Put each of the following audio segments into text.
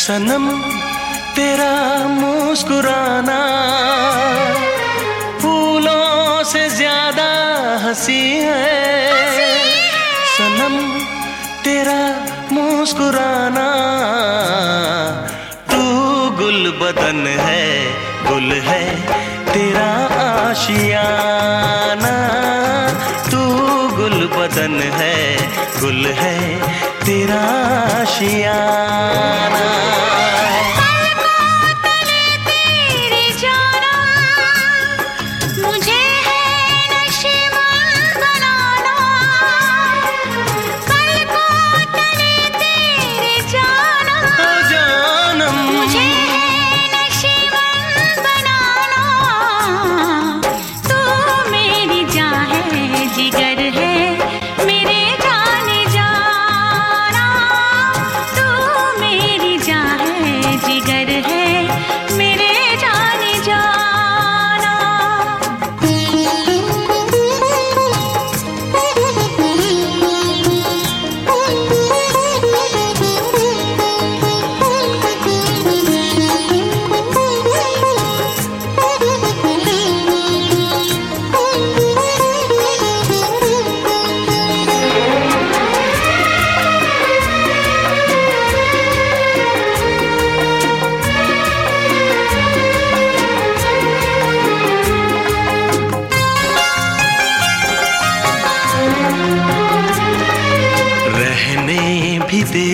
सनम तेरा मुस्कुराना फूलों से ज्यादा हंसी है। सनम तेरा मुस्कुराना तू गुल बदन है, गुल है तेरा आशियाना। तू गुल बदन है, गुल है तेरा आशियाना। भी दे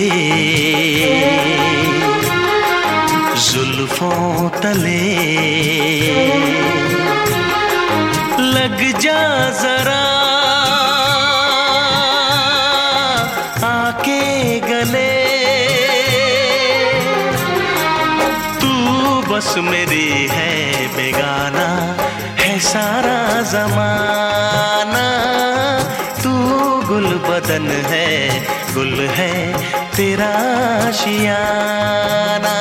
जुल्फों तले, लग जा जरा आके गले। तू बस मेरी है, बेगाना है सारा जमाना। तू गुल बदन है, गुल है तेरा आशियाना।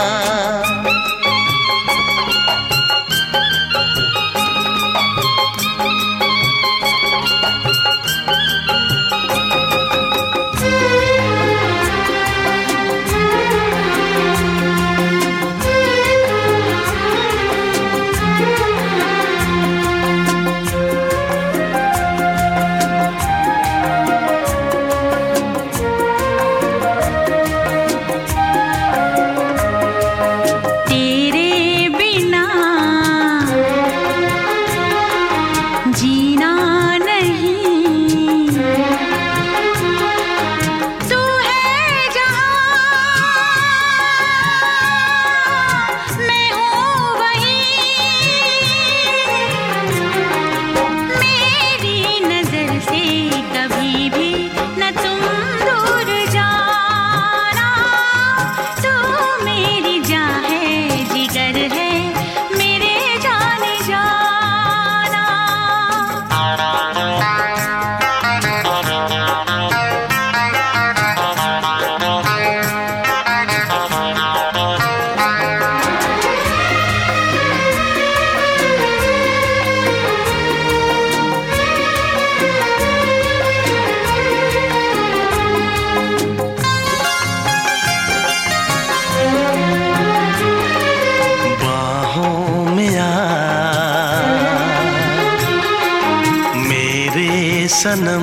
सनम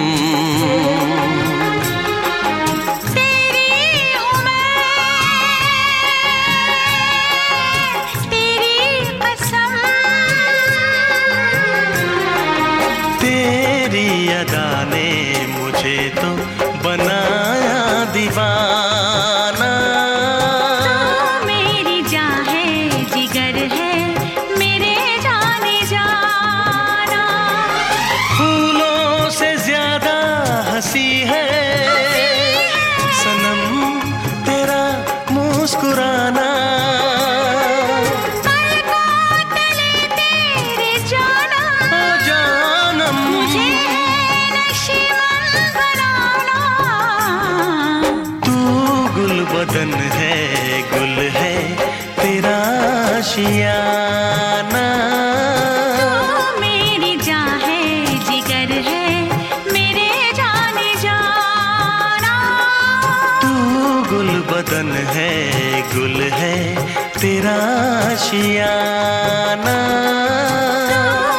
तेरी हूँ मैं, तेरी कसम, तेरी अदा ने मुझे तो बनाया दीवाना। तू मेरी जान है, जिगर है मेरे जाने जाना। फूलों से ज्यादा हंसी है सनम तेरा मुस्कुराना। पलकों तले तेरे जाना, ओ जानम मुझे नशीमन बनाना। तू गुल बदन है, गुल है तेरा आशियाना। तू मेरी जान है, जिगर है मेरे जाने जाना। तू गुल बदन है, है गुल है तेरा आशियाना।